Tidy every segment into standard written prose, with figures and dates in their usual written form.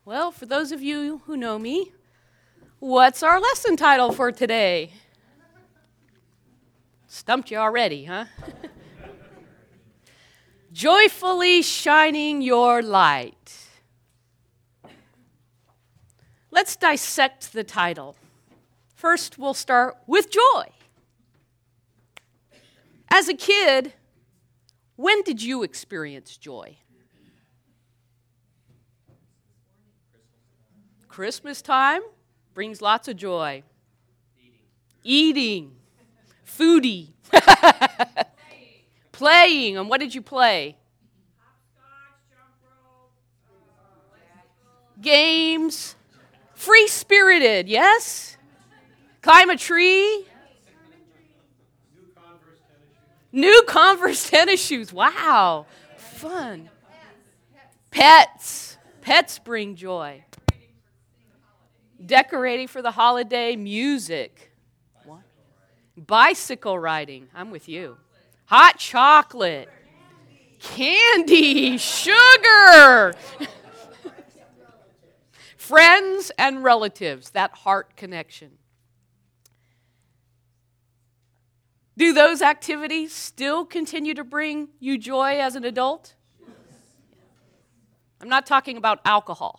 Well, for those of you who know me, what's our lesson title for today? Stumped you already, huh? Joyfully shining your light. Let's dissect the title. First, we'll start with joy. As a kid, when did you experience joy? Christmas time brings lots of joy. Eating. Foodie. Playing. And what did you play? Hopscotch, jump rope, Games. Free-spirited, yes? Climb a tree. New Converse tennis shoes. Wow. Fun. Pets. Pets bring joy. Decorating for the holiday. Music. What? Bicycle riding. I'm with you. Hot chocolate. Candy. Sugar. Friends and relatives. That heart connection. Do those activities still continue to bring you joy as an adult? I'm not talking about alcohol.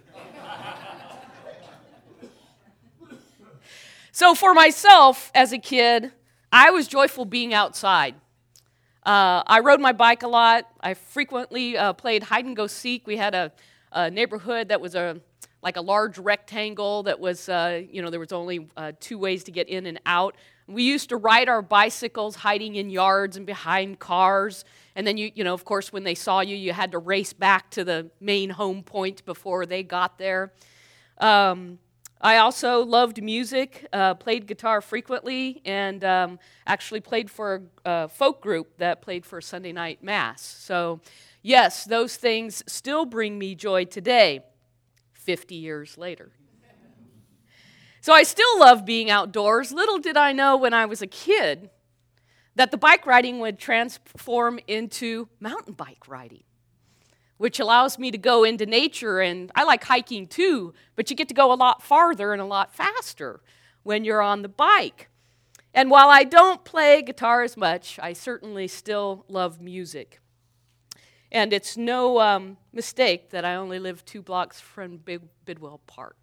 So for myself, as a kid, I was joyful being outside. I rode my bike a lot. I frequently played hide and go seek. We had a neighborhood that was like a large rectangle that was, there was only two ways to get in and out. We used to ride our bicycles hiding in yards and behind cars. And then, of course, when they saw you, you had to race back to the main home point before they got there. I also loved music, played guitar frequently, and actually played for a folk group that played for Sunday night mass. So, yes, those things still bring me joy today, 50 years later. So I still love being outdoors. Little did I know when I was a kid that the bike riding would transform into mountain bike riding, which allows me to go into nature, and I like hiking too, but you get to go a lot farther and a lot faster when you're on the bike. And while I don't play guitar as much, I certainly still love music. And it's no mistake that I only live 2 blocks from Bidwell Park.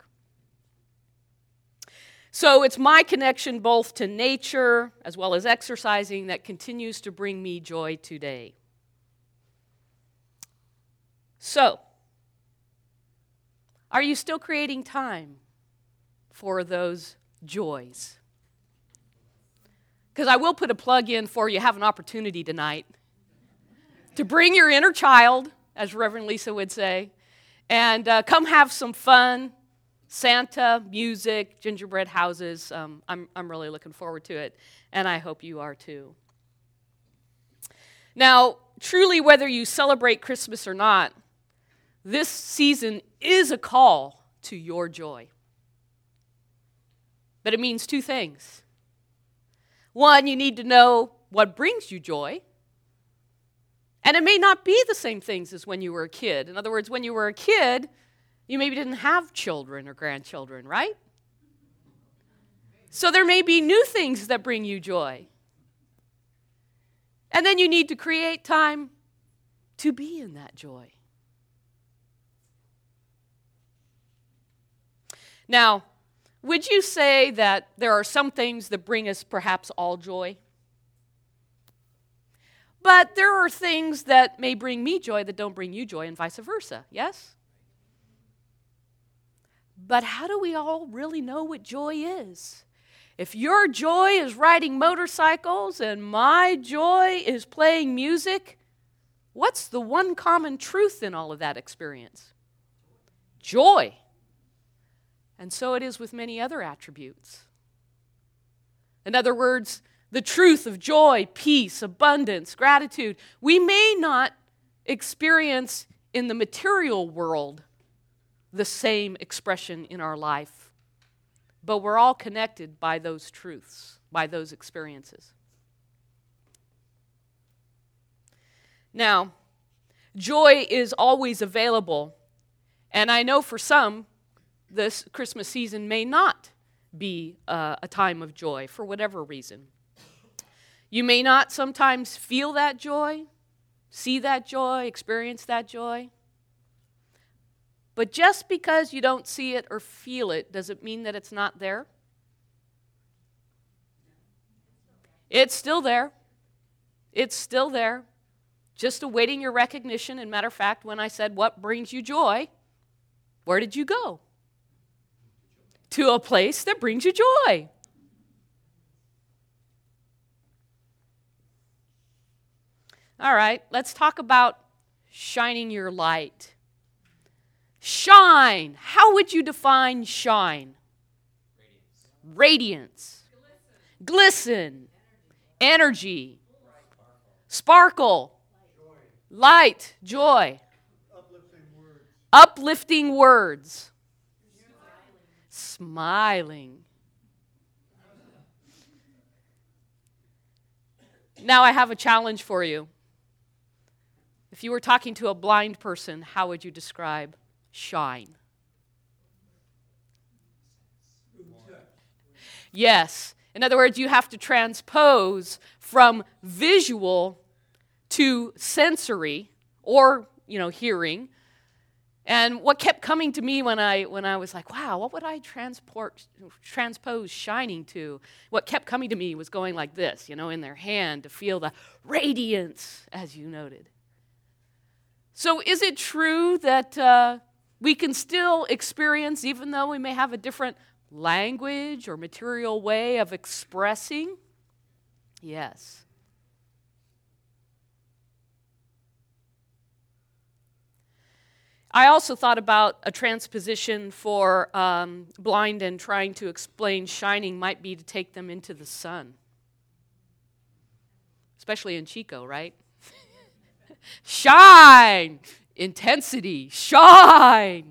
So it's my connection both to nature as well as exercising that continues to bring me joy today. So, are you still creating time for those joys? Because I will put a plug in for you have an opportunity tonight to bring your inner child, as Reverend Lisa would say, and come have some fun. Santa, music, gingerbread houses. I'm really looking forward to it, and I hope you are too. Now, truly, whether you celebrate Christmas or not, this season is a call to your joy. But it means 2 things. One, you need to know what brings you joy. And it may not be the same things as when you were a kid. In other words, when you were a kid, you maybe didn't have children or grandchildren, right? So there may be new things that bring you joy. And then you need to create time to be in that joy. Now, would you say that there are some things that bring us perhaps all joy? But there are things that may bring me joy that don't bring you joy and vice versa, yes? But how do we all really know what joy is? If your joy is riding motorcycles and my joy is playing music, what's the one common truth in all of that experience? Joy. And so it is with many other attributes. In other words, the truth of joy, peace, abundance, gratitude, we may not experience in the material world the same expression in our life, but we're all connected by those truths, by those experiences. Now, joy is always available And I know for some, this Christmas season may not be a time of joy for whatever reason. You may not sometimes feel that joy, see that joy, experience that joy. But just because you don't see it or feel it, does it mean that it's not there? It's still there. It's still there. Just awaiting your recognition. And matter of fact, when I said, what brings you joy? Where did you go? To a place that brings you joy. All right, let's talk about shining your light. Shine. How would you define shine? Radiance. Glisten. Energy. Sparkle. Light. Joy. Uplifting words. Smiling. Now I have a challenge for you. If you were talking to a blind person, how would you describe shine? Yes. In other words, you have to transpose from visual to sensory or, hearing. And what kept coming to me when I was like, wow, what would I transpose shining to? What kept coming to me was going like this, in their hand to feel the radiance, as you noted. So is it true that we can still experience, even though we may have a different language or material way of expressing? Yes. I also thought about a transposition for blind and trying to explain shining might be to take them into the sun. Especially in Chico, right? Shine! Intensity. Shine!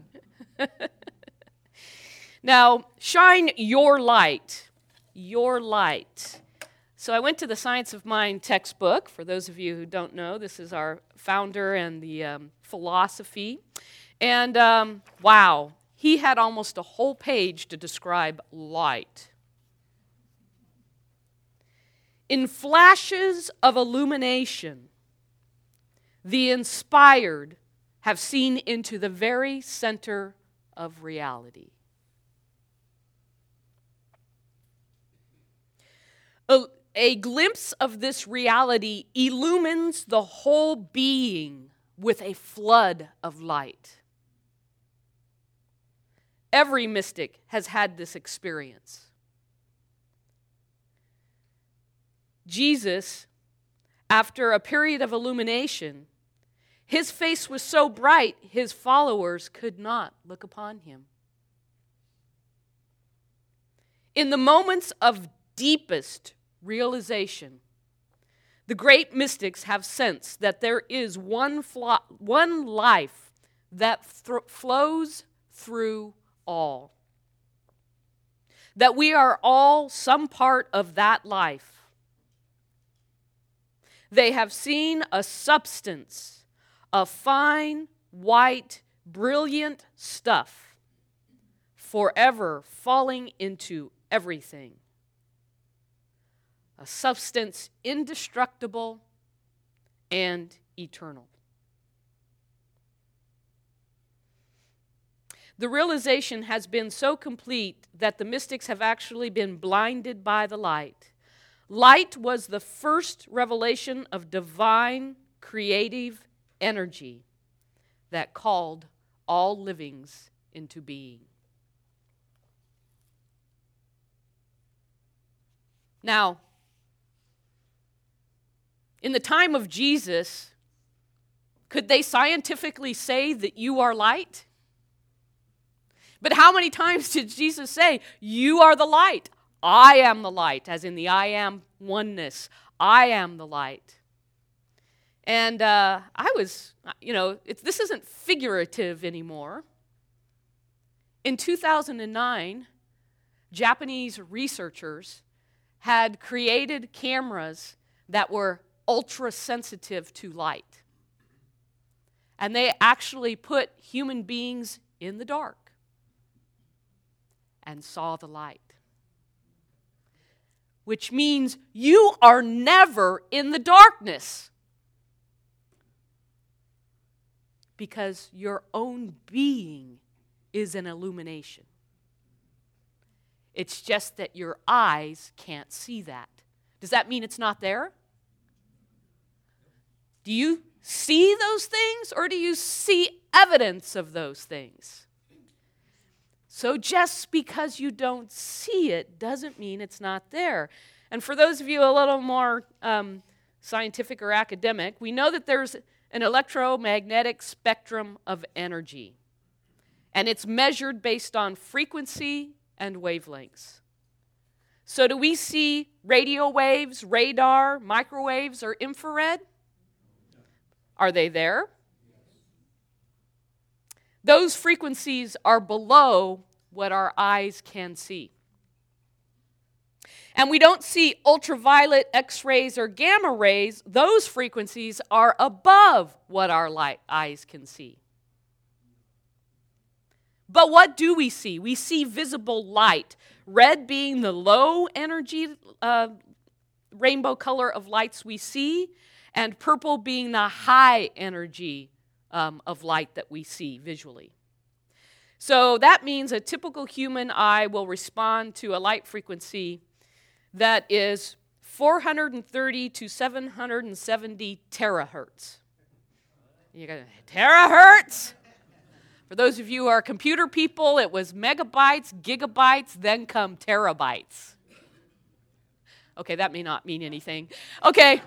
Now, shine your light. Your light. So I went to the Science of Mind textbook. For those of you who don't know, this is our founder and the philosophy. And wow, he had almost a whole page to describe light. In flashes of illumination, the inspired have seen into the very center of reality. A glimpse of this reality illumines the whole being with a flood of light. Every mystic has had this experience. Jesus, after a period of illumination, his face was so bright, his followers could not look upon him. In the moments of deepest realization, the great mystics have sensed that there is one life that flows through all. That we are all some part of that life. They have seen a substance, a fine, white, brilliant stuff, forever falling into everything. A substance indestructible and eternal. The realization has been so complete that the mystics have actually been blinded by the light. Light was the first revelation of divine creative energy that called all livings into being. Now, in the time of Jesus, could they scientifically say that you are light? But how many times did Jesus say, you are the light? I am the light, as in the I am oneness. I am the light. And this isn't figurative anymore. In 2009, Japanese researchers had created cameras that were ultra sensitive to light. And they actually put human beings in the dark and saw the light. Which means you are never in the darkness. Because your own being is an illumination. It's just that your eyes can't see that. Does that mean it's not there? Do you see those things, or do you see evidence of those things? So just because you don't see it doesn't mean it's not there. And for those of you a little more scientific or academic, we know that there's an electromagnetic spectrum of energy. And it's measured based on frequency and wavelengths. So do we see radio waves, radar, microwaves, or infrared? Are they there? Those frequencies are below what our eyes can see. And we don't see ultraviolet, X-rays, or gamma rays. Those frequencies are above what our eyes can see. But what do we see? We see visible light, red being the low energy rainbow color of lights we see, and purple being the high energy of light that we see visually. So that means a typical human eye will respond to a light frequency that is 430 to 770 terahertz. You got terahertz? For those of you who are computer people, it was megabytes, gigabytes, then come terabytes. Okay, that may not mean anything. Okay.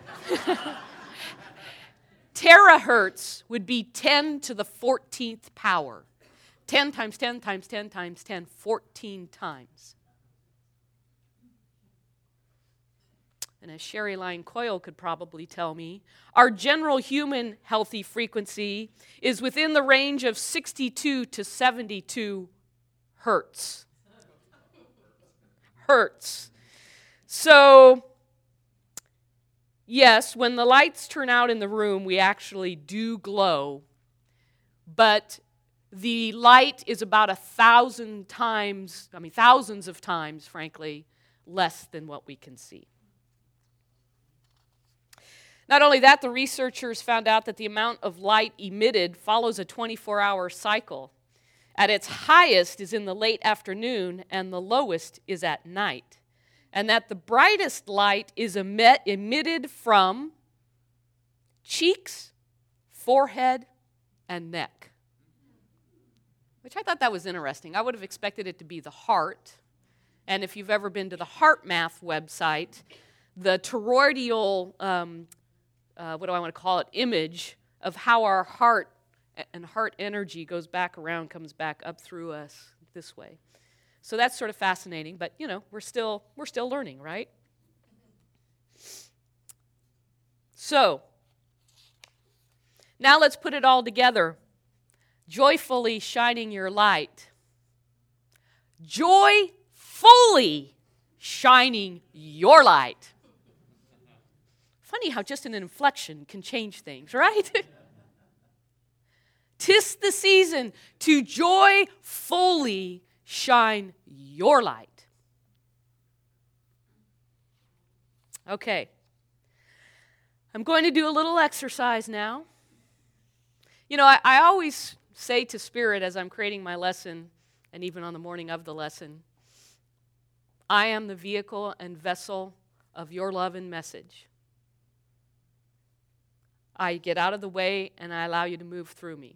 Terahertz would be 10 to the 14th power. 10 times 10 times 10 times 10, 14 times. And as Sherry Line Coyle could probably tell me, our general human healthy frequency is within the range of 62 to 72 hertz. Hertz. So, yes, when the lights turn out in the room, we actually do glow, but the light is about 1,000 times, thousands of times, frankly, less than what we can see. Not only that, the researchers found out that the amount of light emitted follows a 24-hour cycle. At its highest is in the late afternoon, and the lowest is at night. And that the brightest light is emitted from cheeks, forehead, and neck. Which I thought that was interesting. I would have expected it to be the heart. And if you've ever been to the HeartMath website, the toroidal image of how our heart and heart energy goes back around, comes back up through us this way. So that's sort of fascinating, but we're still learning, right? So now let's put it all together. Joyfully shining your light. Joyfully shining your light. Funny how just an inflection can change things, right? 'Tis the season to joyfully shine your light. Okay. I'm going to do a little exercise now. I always say to Spirit as I'm creating my lesson, and even on the morning of the lesson, I am the vehicle and vessel of your love and message. I get out of the way and I allow you to move through me.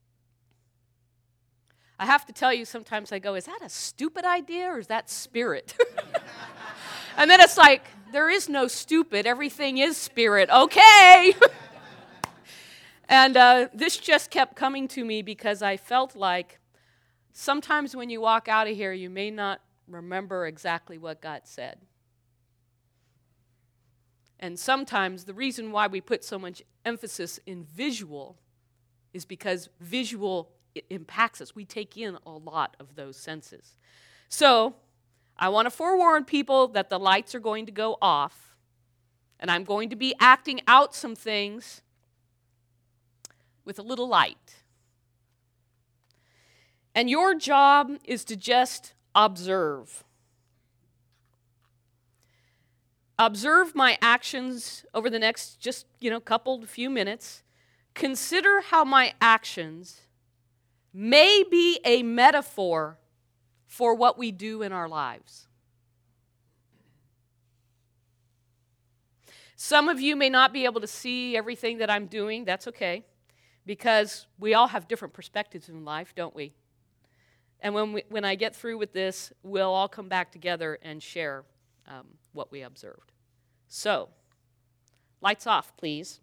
I have to tell you, sometimes I go, is that a stupid idea or is that Spirit? And then it's like, there is no stupid, everything is Spirit. Okay! And this just kept coming to me because I felt like sometimes when you walk out of here, you may not remember exactly what God said. And sometimes the reason why we put so much emphasis in visual is because visual impacts us. We take in a lot of those senses. So I want to forewarn people that the lights are going to go off, and I'm going to be acting out some things with a little light. And your job is to just observe. Observe my actions over the next just, few minutes. Consider how my actions may be a metaphor for what we do in our lives. Some of you may not be able to see everything that I'm doing. That's okay, because we all have different perspectives in life, don't we? And when I get through with this, we'll all come back together and share what we observed. So, lights off, please.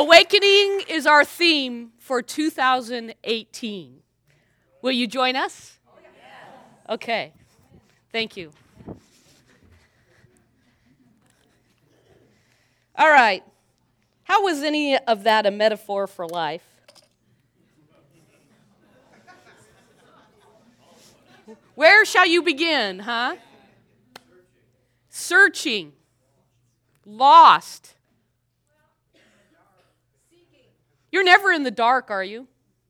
Awakening is our theme for 2018. Will you join us? Okay. Thank you. All right. How was any of that a metaphor for life? Where shall you begin, huh? Searching. Lost. You're never in the dark, are you?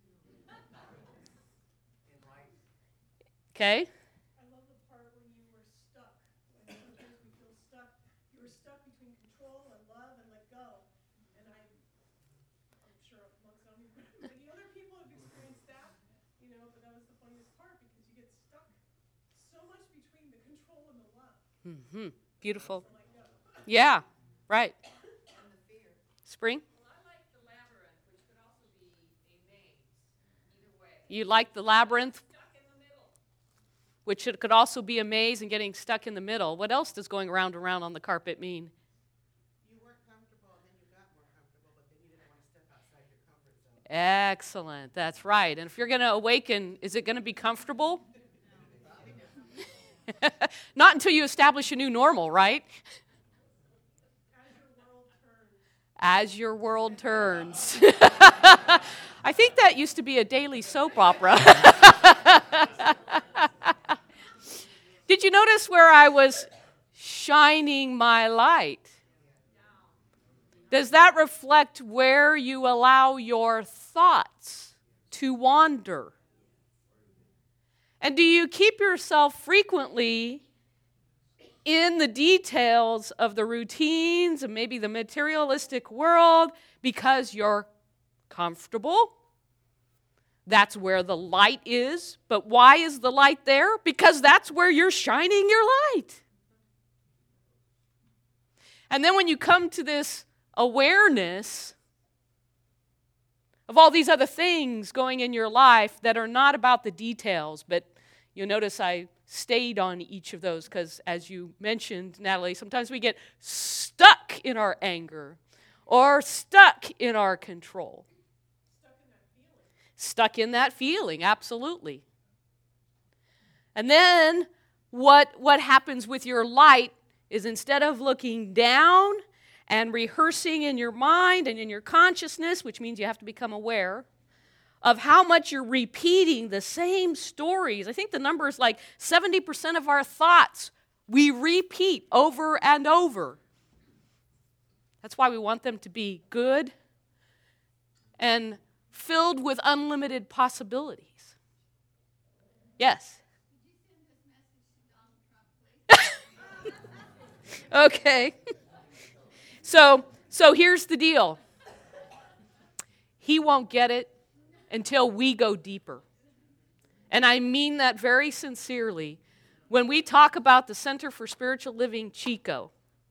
Okay. I love the part when you were stuck. When sometimes we feel stuck. You were stuck between control and love and let go. And I'm sure amongst many other people have experienced that, but that was the funniest part because you get stuck so much between the control and the love. Mm-hmm. Beautiful. Yeah, right. And the fear. Spring? Well, I like the labyrinth, which could also be a maze. Either way. You like the labyrinth? Which it could also be a maze and getting stuck in the middle. What else does going round and round on the carpet mean? You weren't comfortable, and then you got more comfortable, but then you didn't want to step outside your comfort zone. Excellent. That's right. And if you're going to awaken, is it going to be comfortable? Not until you establish a new normal, right? As your world turns. I think that used to be a daily soap opera. Did you notice where I was shining my light? Does that reflect where you allow your thoughts to wander? And do you keep yourself frequently in the details of the routines and maybe the materialistic world because you're comfortable? That's where the light is. But why is the light there? Because that's where you're shining your light. And then when you come to this awareness of all these other things going in your life that are not about the details, but you'll notice I stayed on each of those because, as you mentioned, Natalie, sometimes we get stuck in our anger or stuck in our control. Stuck in that feeling, absolutely. And then what happens with your light is instead of looking down and rehearsing in your mind and in your consciousness, which means you have to become aware of how much you're repeating the same stories. I think the number is like 70% of our thoughts we repeat over and over. That's why we want them to be good and filled with unlimited possibilities. Yes? Okay. So here's the deal. He won't get it until we go deeper. And I mean that very sincerely. When we talk about the Center for Spiritual Living, Chico,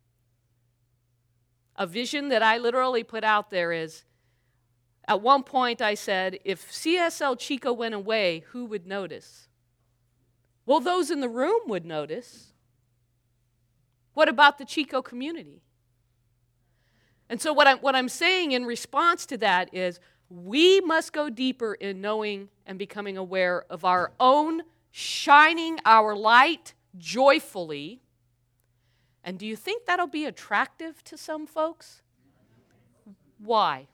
a vision that I literally put out there is, at one point I said, if CSL Chico went away, who would notice? Well, those in the room would notice. What about the Chico community? And so what I'm saying in response to that is, we must go deeper in knowing and becoming aware of our own shining our light joyfully. And do you think that'll be attractive to some folks? Why?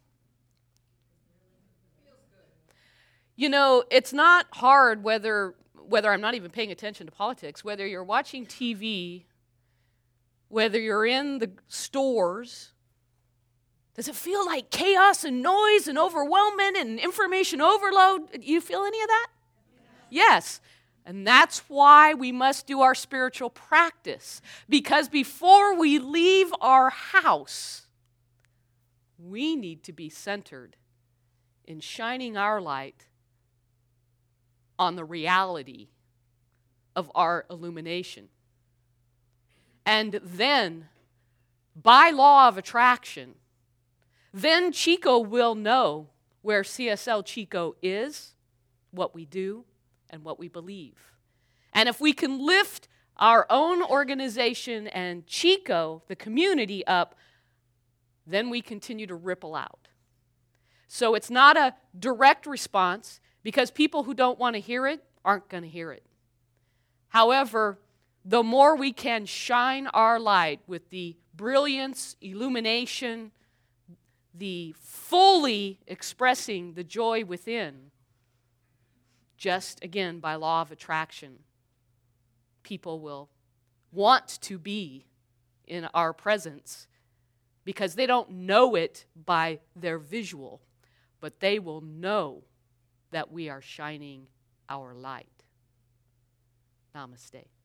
You know, it's not hard whether I'm not even paying attention to politics, whether you're watching TV, whether you're in the stores. Does it feel like chaos and noise and overwhelming and information overload? Do you feel any of that? Yes. And that's why we must do our spiritual practice. Because before we leave our house, we need to be centered in shining our light on the reality of our illumination. And then, by law of attraction, then Chico will know where CSL Chico is, what we do, and what we believe. And if we can lift our own organization and Chico, the community, up, then we continue to ripple out. So it's not a direct response because people who don't want to hear it aren't going to hear it. However, the more we can shine our light with the brilliance, illumination, the fully expressing the joy within, just again by law of attraction, people will want to be in our presence because they don't know it by their visual, but they will know that we are shining our light. Namaste.